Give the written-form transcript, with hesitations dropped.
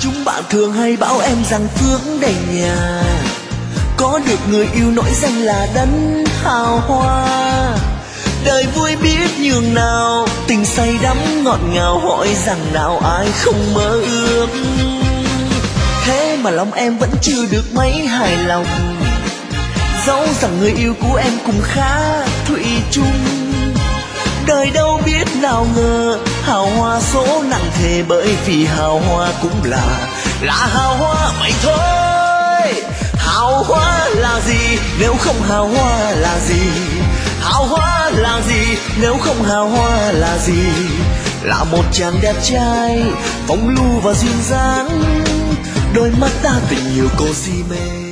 Chúng bạn thường hay bảo em rằng phước đầy nhà, có được người yêu nổi danh là đấng hào hoa. Đời vui biết nhường nào, tình say đắm ngọt ngào, hỏi rằng nào ai không mơ ước. Thế mà lòng em vẫn chưa được mấy hài lòng, dẫu rằng người yêu của em cũng khá thủy chung. Đời đâu biết nào ngờ, hào hoa số nặng thề, bởi vì hào hoa cũng là hào hoa vậy thôi. Hào hoa là gì nếu không hào hoa là gì? Hào hoa là gì nếu không hào hoa là gì? Là một chàng đẹp trai phong lưu và duyên dáng, đôi mắt ta tình yêu cô si mê.